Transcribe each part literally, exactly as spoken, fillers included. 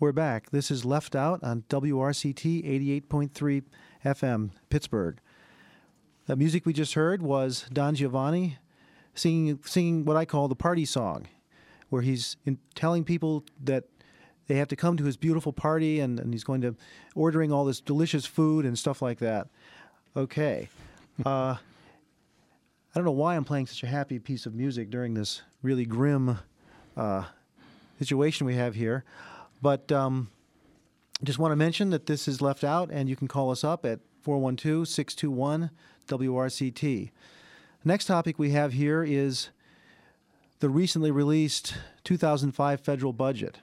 We're back. This is Left Out on W R C T eighty-eight point three F M, Pittsburgh. The music we just heard was Don Giovanni singing, singing what I call the party song, where he's in telling people that they have to come to his beautiful party, and, and he's going to ordering all this delicious food and stuff like that. Okay. Uh, I don't know why I'm playing such a happy piece of music during this really grim uh, situation we have here. But um, just want to mention that this is Left Out, and you can call us up at four one two, six two one, W R C T. The next topic we have here is the recently released two thousand five federal budget.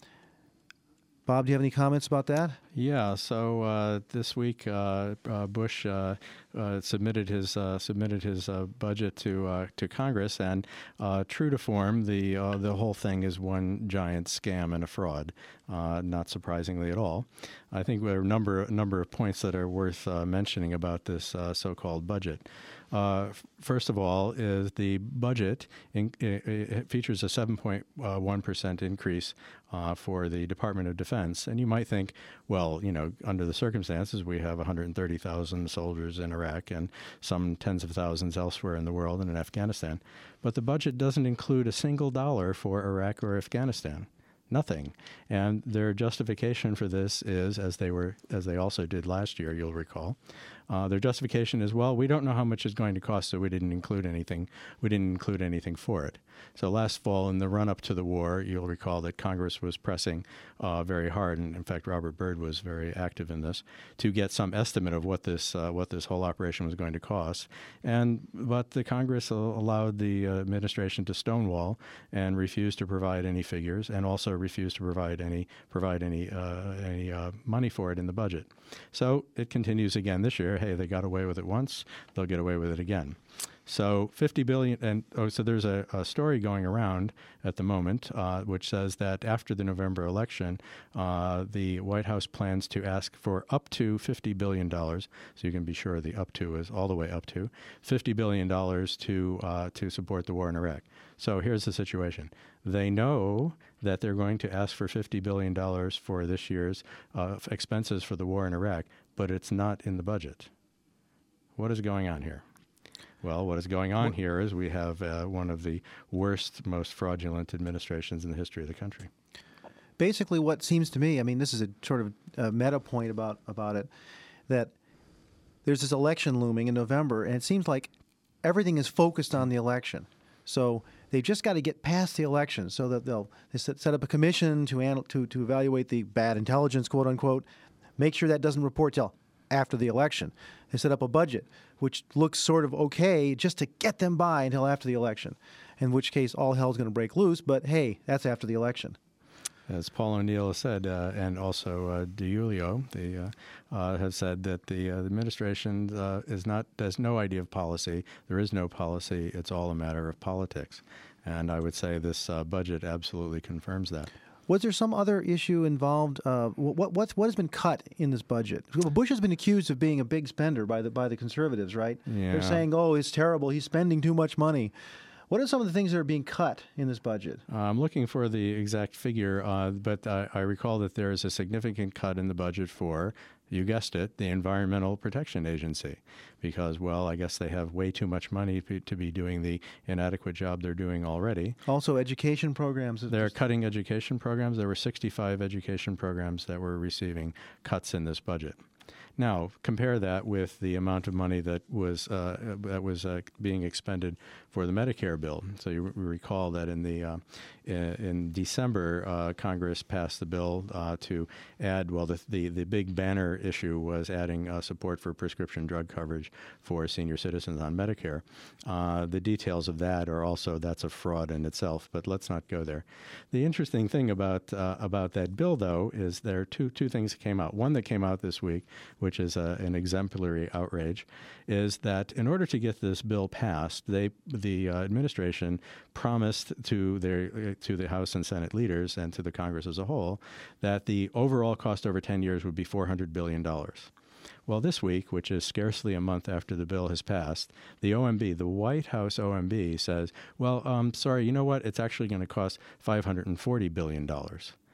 Bob, do you have any comments about that? Yeah. So uh, this week, uh, uh, Bush uh, uh, submitted his uh, submitted his uh, budget to uh, to Congress, and uh, true to form, the uh, the whole thing is one giant scam and a fraud. Uh, not surprisingly at all. I think there are a number a number of points that are worth uh, mentioning about this uh, so-called budget. Uh, first of all, is the budget in, it, it features a seven point one percent increase uh, for the Department of Defense. And you might think, well, you know, under the circumstances, we have one hundred thirty thousand soldiers in Iraq and some tens of thousands elsewhere in the world and in Afghanistan. But the budget doesn't include a single dollar for Iraq or Afghanistan. Nothing. And their justification for this is, as they were, as they also did last year, you'll recall, uh, their justification is, well, we don't know how much it's going to cost, so we didn't include anything. We didn't include anything for it. So last fall, in the run-up to the war, you'll recall that Congress was pressing uh, very hard, and in fact, Robert Byrd was very active in this, to get some estimate of what this uh, what this whole operation was going to cost. And but the Congress allowed the uh, administration to stonewall and refused to provide any figures, and also refused to provide any provide any uh, any uh, money for it in the budget. So it continues again this year. Hey, they got away with it once; they'll get away with it again. So fifty billion dollars, and oh, so there's a, a story going around at the moment uh, which says that after the November election, uh, the White House plans to ask for up to fifty billion dollars. So you can be sure the up to is all the way up to fifty billion dollars to uh, to support the war in Iraq. So here's the situation. They know that they're going to ask for fifty billion dollars for this year's uh, expenses for the war in Iraq, but it's not in the budget. What is going on here? Well, what is going on here is we have uh, one of the worst, most fraudulent administrations in the history of the country. Basically, what seems to me, I mean, this is a sort of a meta point about, about it, that there's this election looming in November, and it seems like everything is focused on the election. So they've just got to get past the election so that they'll they set, set up a commission to, anal- to, to evaluate the bad intelligence, quote unquote, make sure that doesn't report till after the election. They set up a budget, which looks sort of okay just to get them by until after the election, in which case all hell's going to break loose, but hey, that's after the election. As Paul O'Neill has said, uh, and also uh, DiIulio the, uh, uh, have said that the, uh, the administration uh, is not has no idea of policy. There is no policy. It's all a matter of politics. And I would say this uh, budget absolutely confirms that. Was there some other issue involved? Uh, what what's, what has been cut in this budget? Bush has been accused of being a big spender by the by the conservatives, right? Yeah. They're saying, "Oh, it's terrible. He's spending too much money." What are some of the things that are being cut in this budget? Uh, I'm looking for the exact figure, uh, but I, I recall that there is a significant cut in the budget for, you guessed it, the Environmental Protection Agency, because, well, I guess they have way too much money p- to be doing the inadequate job they're doing already. Also, education programs. They're cutting education programs. There were sixty-five education programs that were receiving cuts in this budget. Now, compare that with the amount of money that was uh, that was uh, being expended for the Medicare bill. So you re- recall that in the uh, in, in December, uh, Congress passed the bill uh, to add. Well, the, the the big banner issue was adding uh, support for prescription drug coverage for senior citizens on Medicare. Uh, the details of that are also that's a fraud in itself. But let's not go there. The interesting thing about uh, about that bill, though, is there are two two things that came out. One that came out this week, which is a, an exemplary outrage, is that in order to get this bill passed, they the uh, administration promised to their to the House and Senate leaders and to the Congress as a whole that the overall cost over ten years would be four hundred billion dollars. Well, this week, which is scarcely a month after the bill has passed, the O M B, the White House O M B, says, well, um, sorry, you know what? It's actually going to cost five hundred forty billion dollars.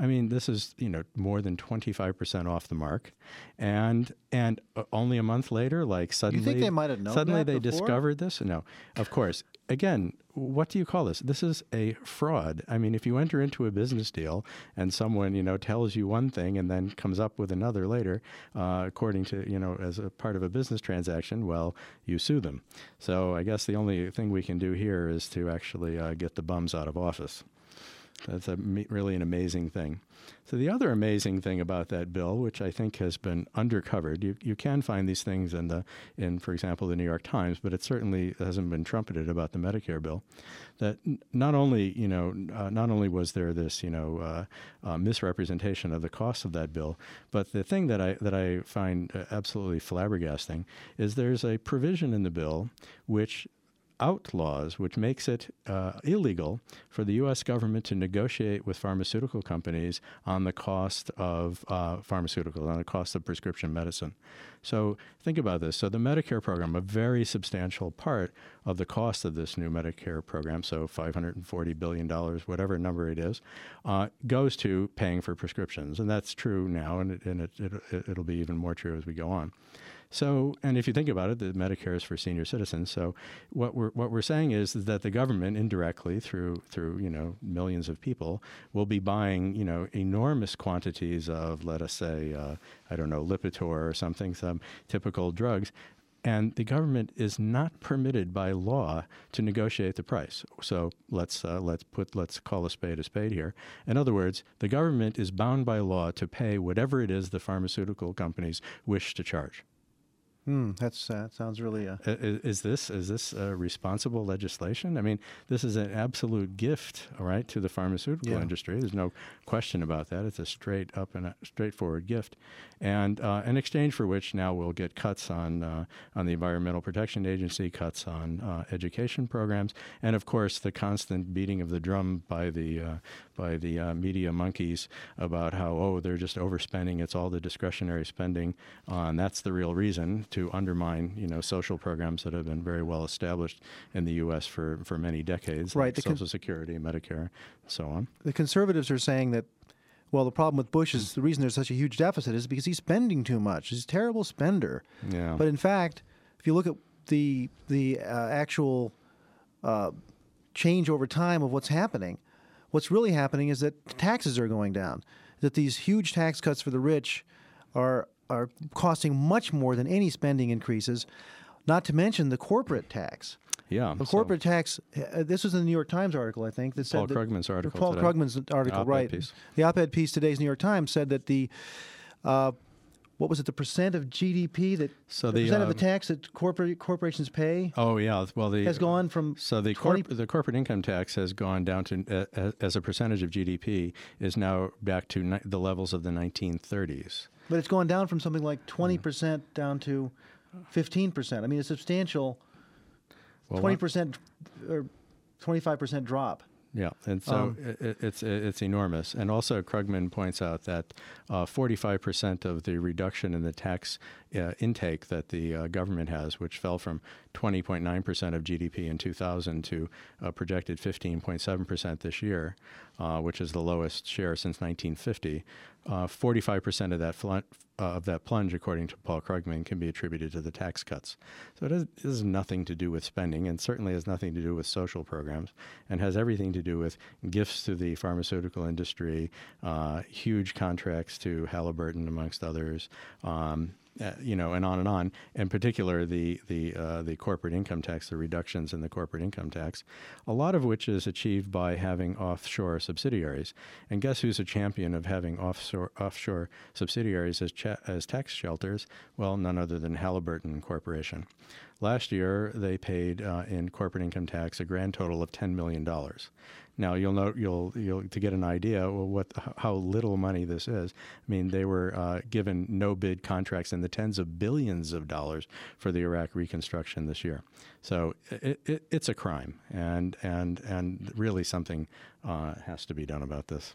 I mean, this is, you know, more than twenty-five percent off the mark. And and uh, only a month later, like suddenly... You think they might have known Suddenly that they before? discovered this? No, of course. Again, what do you call this? This is a fraud. I mean, if you enter into a business deal and someone, you know, tells you one thing and then comes up with another later, uh, according to, you know, as a part of a business transaction, well, you sue them. So I guess the only thing we can do here is to actually uh, get the bums out of office. That's a, really an amazing thing. So the other amazing thing about that bill, which I think has been undercovered, you, you can find these things in, the, in, for example, the New York Times, but it certainly hasn't been trumpeted about the Medicare bill, that not only, you know, uh, not only was there this, you know, uh, uh, misrepresentation of the cost of that bill, but the thing that I, that I find absolutely flabbergasting is there's a provision in the bill which outlaws, which makes it uh, illegal for the U S government to negotiate with pharmaceutical companies on the cost of uh, pharmaceuticals, on the cost of prescription medicine. So think about this. So the Medicare program, a very substantial part of the cost of this new Medicare program, so five hundred forty billion dollars, whatever number it is, uh, goes to paying for prescriptions. And that's true now, and, it, and it, it, it'll be even more true as we go on. So, and if you think about it, the Medicare is for senior citizens. So, what we're what we're saying is, is that the government, indirectly through through you know millions of people, will be buying you know enormous quantities of, let us say, uh, I don't know, Lipitor or something, some typical drugs. And the government is not permitted by law to negotiate the price. So let's uh, let's put let's call a spade a spade here. In other words, the government is bound by law to pay whatever it is the pharmaceutical companies wish to charge. Hmm, that's uh, that sounds really. Uh... Is, is this is this uh, responsible legislation? I mean, this is an absolute gift, all right, to the pharmaceutical yeah. industry. There's no question about that. It's a straight up and a straightforward gift, and uh, in exchange for which now we'll get cuts on uh, on the Environmental Protection Agency, cuts on uh, education programs, and of course the constant beating of the drum by the uh, by the uh, media monkeys about how oh they're just overspending. It's all the discretionary spending, uh, and that's the real reason to undermine, you know, social programs that have been very well established in the U S for, for many decades, right, like the Social con- Security, Medicare, and so on. The conservatives are saying that, well, the problem with Bush is the reason there's such a huge deficit is because he's spending too much. He's a terrible spender. Yeah. But in fact, if you look at the the uh, actual uh, change over time of what's happening, what's really happening is that taxes are going down, that these huge tax cuts for the rich are are costing much more than any spending increases, not to mention the corporate tax. Yeah. The so corporate tax, uh, this was in the New York Times article, I think, that said Paul that, Krugman's article Paul today. Krugman's article, The op-ed right. piece. The op-ed piece today's New York Times said that the, uh, what was it, the percent of G D P that, So the, the, percent uh, of the tax that corporate corporations pay Oh, yeah. Well, the has gone from So the twenty corp- the corporate income tax has gone down to, uh, as a percentage of G D P, is now back to ni- the levels of the nineteen thirties. But it's gone down from something like twenty percent down to fifteen percent. I mean, a substantial Well, twenty percent or twenty-five percent drop. Yeah, and so Um, it, it's it's enormous. And also, Krugman points out that uh, forty-five percent of the reduction in the tax uh, intake that the uh, government has, which fell from twenty point nine percent of G D P in two thousand to uh, projected fifteen point seven percent this year, uh, which is the lowest share since nineteen fifty. Uh, forty-five percent of that fl- uh, of that plunge, according to Paul Krugman, can be attributed to the tax cuts. So it has, it has nothing to do with spending, and certainly has nothing to do with social programs, and has everything to do with gifts to the pharmaceutical industry, uh, huge contracts to Halliburton, amongst others. Um, Uh, you know, and on and on. In particular, the the uh, the corporate income tax, the reductions in the corporate income tax, a lot of which is achieved by having offshore subsidiaries. And guess who's a champion of having offshore offshore subsidiaries as cha- as tax shelters? Well, none other than Halliburton Corporation. Last year, they paid uh, in corporate income tax a grand total of ten million dollars. Now you'll note you'll you'll to get an idea of what how little money this is. I mean, they were uh, given no bid contracts in the tens of billions of dollars for the Iraq reconstruction this year. So it, it, it's a crime, and and and really something uh, has to be done about this.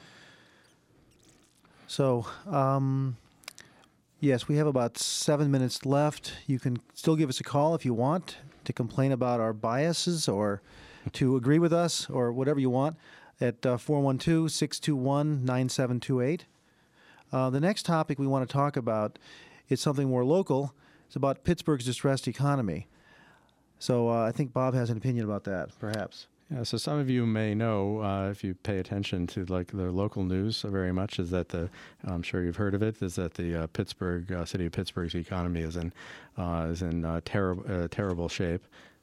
So, um, yes, we have about seven minutes left. You can still give us a call if you want to complain about our biases or to agree with us or whatever you want. at uh, four one two, six two one, nine seven two eight. Uh, the next topic we want to talk about is something more local. It's about Pittsburgh's distressed economy. So uh, I think Bob has an opinion about that, perhaps. Yeah, so some of you may know, uh, if you pay attention to like the local news very much, is that the, I'm sure you've heard of it, is that the uh, Pittsburgh, uh, city of Pittsburgh's economy is in, uh, is in uh, terrible, uh, terrible shape.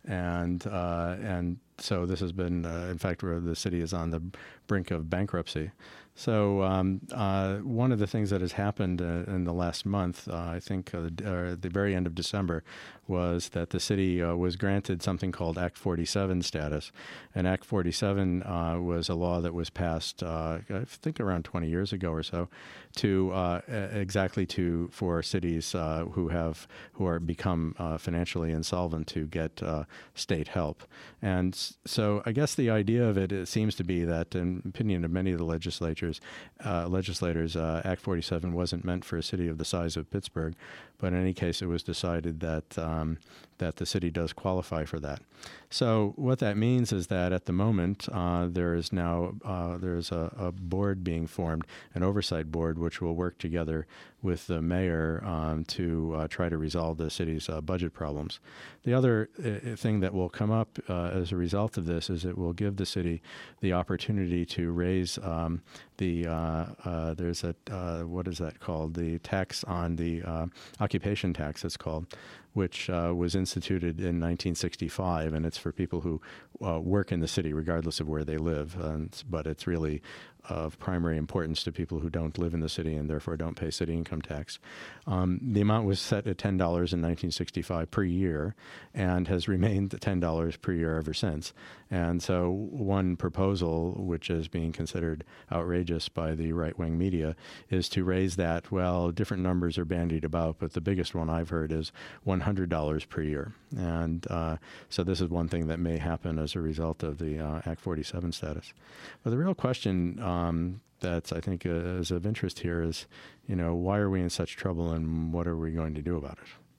And uh, and so this has been, uh, in fact, where the city is on the brink of bankruptcy. So um, uh, one of the things that has happened uh, in the last month, uh, I think uh, uh, at the very end of December, was that the city uh, was granted something called Act forty-seven status. And Act forty-seven uh, was a law that was passed, uh, I think, around twenty years ago or so, to uh, exactly to for cities uh, who have who are become uh, financially insolvent to get uh, state help. And so I guess the idea of it, it seems to be that, in opinion of many of the legislatures, uh, legislators, uh, Act forty-seven wasn't meant for a city of the size of Pittsburgh, but in any case, it was decided that um, that the city does qualify for that. So what that means is that at the moment, uh, there is now uh, there is a, a board being formed, an oversight board, which will work together with the mayor um, to uh, try to resolve the city's uh, budget problems. The other uh, thing that will come up uh, as a result of this is it will give the city the opportunity to raise um, the uh, uh, there's a uh, what is that called? The tax on the uh, occupation tax, it's called, which uh, was instituted in nineteen sixty-five, and it's for people who uh, work in the city regardless of where they live. And, but it's really of primary importance to people who don't live in the city and therefore don't pay city income tax. Um, the amount was set at ten dollars in nineteen sixty-five per year and has remained ten dollars per year ever since. And so one proposal, which is being considered outrageous by the right-wing media, is to raise that. Well, different numbers are bandied about, but the biggest one I've heard is one hundred dollars per year. And uh, so this is one thing that may happen as a result of the uh, Act forty-seven status. But the real question um, that's, I think, uh, is of interest here is, you know, why are we in such trouble and what are we going to do about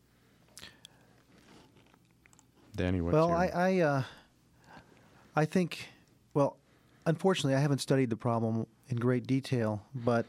it? Danny, what's well, your... I I, uh, I think, well, unfortunately, I haven't studied the problem in great detail, but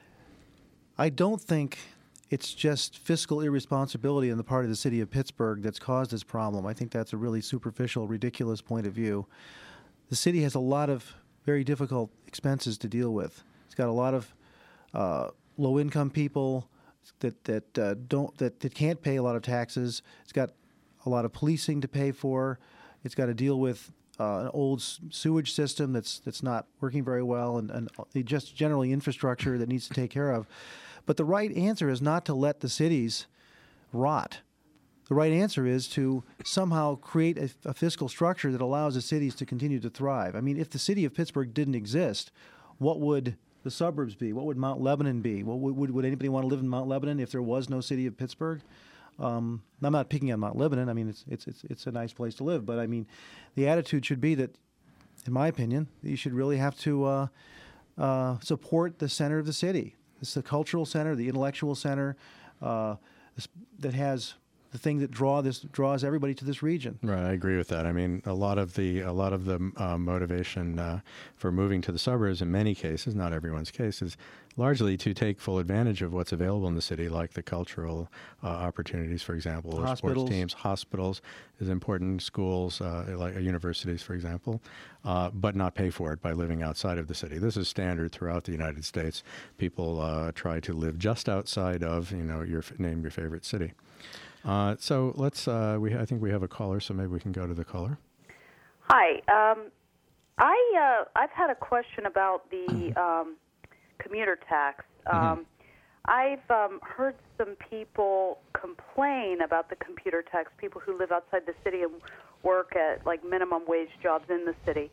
I don't think it's just fiscal irresponsibility on the part of the city of Pittsburgh that's caused this problem. I think that's a really superficial, ridiculous point of view. The city has a lot of very difficult expenses to deal with. It's got a lot of uh, low-income people that that uh, don't that, that can't pay a lot of taxes. It's got a lot of policing to pay for. It's got to deal with uh, an old s- sewage system that's that's not working very well, and, and just generally infrastructure that needs to take care of. But the right answer is not to let the cities rot. The right answer is to somehow create a, a fiscal structure that allows the cities to continue to thrive. I mean, if the city of Pittsburgh didn't exist, what would the suburbs be? What would Mount Lebanon be? What would, would, would anybody want to live in Mount Lebanon if there was no city of Pittsburgh? Um, I'm not picking on Mount Lebanon. I mean, it's it's it's it's a nice place to live. But I mean, the attitude should be that, in my opinion, that you should really have to uh, uh, support the center of the city. It's the cultural center, the intellectual center, uh, this, that has the thing that draw this draws everybody to this region. Right, I agree with that. I mean, a lot of the a lot of the uh, motivation uh, for moving to the suburbs, in many cases, not everyone's case, is largely to take full advantage of what's available in the city, like the cultural uh, opportunities, for example, or Hospitals. sports teams. Hospitals is important. Schools, uh, like uh, universities, for example, uh, but not pay for it by living outside of the city. This is standard throughout the United States. People uh, try to live just outside of, you know, your name your favorite city. Uh, so let's. Uh, we I think we have a caller, so maybe we can go to the caller. Hi, um, I uh, I've had a question about the um, commuter tax. Um, Mm-hmm. I've um, heard some people complain about the commuter tax. People who live outside the city and work at like minimum wage jobs in the city,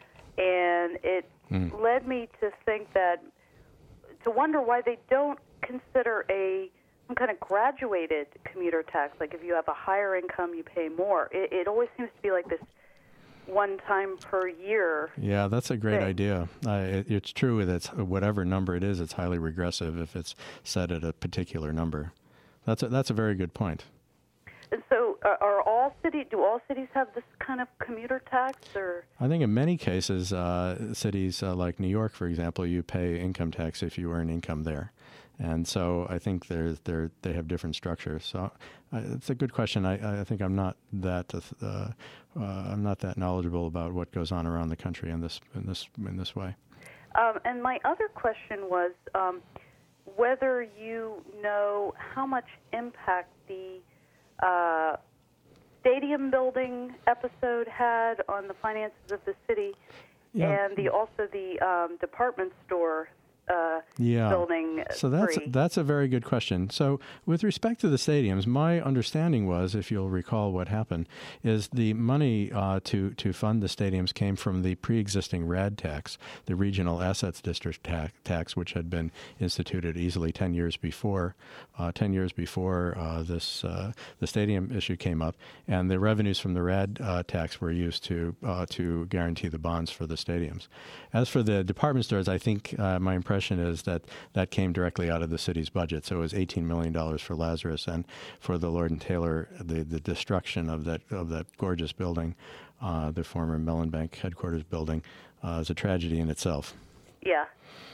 and it Mm. led me to think that to wonder why they don't consider a some kind of graduated commuter tax. Like if you have a higher income, you pay more. It, it always seems to be like this one time per year. Yeah, that's a great thing. idea. Uh, it, it's true that whatever number it is, it's highly regressive if it's set at a particular number. That's a, that's a very good point. And so are, are all city? Do all cities have this kind of commuter tax? Or I think in many cases, uh, cities uh, like New York, for example, you pay income tax if you earn income there. And so I think they're, they're, they have different structures. So uh, it's a good question. I, I think I'm not that uh, uh, I'm not that knowledgeable about what goes on around the country in this in this in this way. Um, and my other question was um, whether you know how much impact the uh, stadium building episode had on the finances of the city, Yeah. and the also the um, department store uh, yeah. building. So that's free. that's a very good question. So with respect to the stadiums, my understanding was, if you'll recall what happened, is the money uh, to to fund the stadiums came from the pre-existing RAD tax, the Regional Assets District tax, tax which had been instituted easily ten years before, uh, ten years before uh, this uh, the stadium issue came up, and the revenues from the RAD uh, tax were used to uh, to guarantee the bonds for the stadiums. As for the department stores, I think uh, my impression is that that came directly out of the city's budget. So it was eighteen million dollars for Lazarus, and for the Lord and Taylor, the, the destruction of that of that gorgeous building, uh, the former Mellon Bank headquarters building, uh, is a tragedy in itself. Yeah.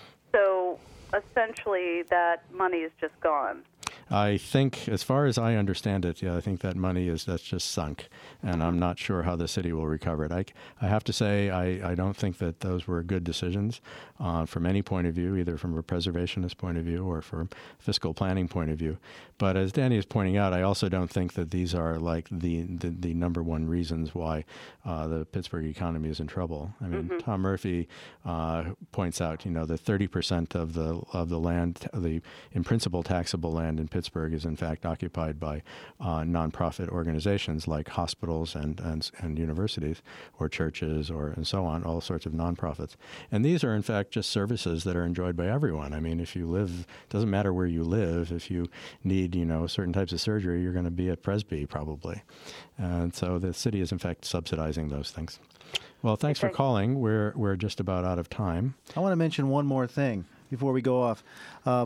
So essentially, that money is just gone. I think, as far as I understand it, yeah, I think that money is that's just sunk, and I'm not sure how the city will recover it. I, I have to say, I, I don't think that those were good decisions uh, from any point of view, either from a preservationist point of view or from fiscal planning point of view. But as Danny is pointing out, I also don't think that these are like the the, the number one reasons why uh, the Pittsburgh economy is in trouble. I mean, mm-hmm. Tom Murphy uh, points out, you know, that thirty percent of the of the land, the in principle taxable land in Pittsburgh is in fact occupied by uh, nonprofit organizations like hospitals and, and and universities or churches or and so on, all sorts of nonprofits. And these are in fact just services that are enjoyed by everyone. I mean, if you live, it doesn't matter where you live, if you need, you know, certain types of surgery, you're going to be at Presby probably. And so the city is in fact subsidizing those things. Well, thanks for calling. We're we're just about out of time. I want to mention one more thing before we go off. Uh,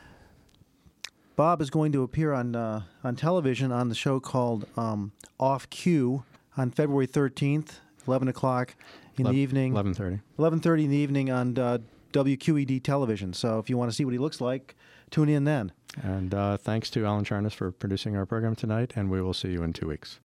Bob is going to appear on uh, on television on the show called um, Off Cue on February thirteenth, eleven o'clock in Ele- the evening. eleven thirty. eleven thirty in the evening on uh, W Q E D television. So if you want to see what he looks like, tune in then. And uh, thanks to Alan Charnas for producing our program tonight, and we will see you in two weeks.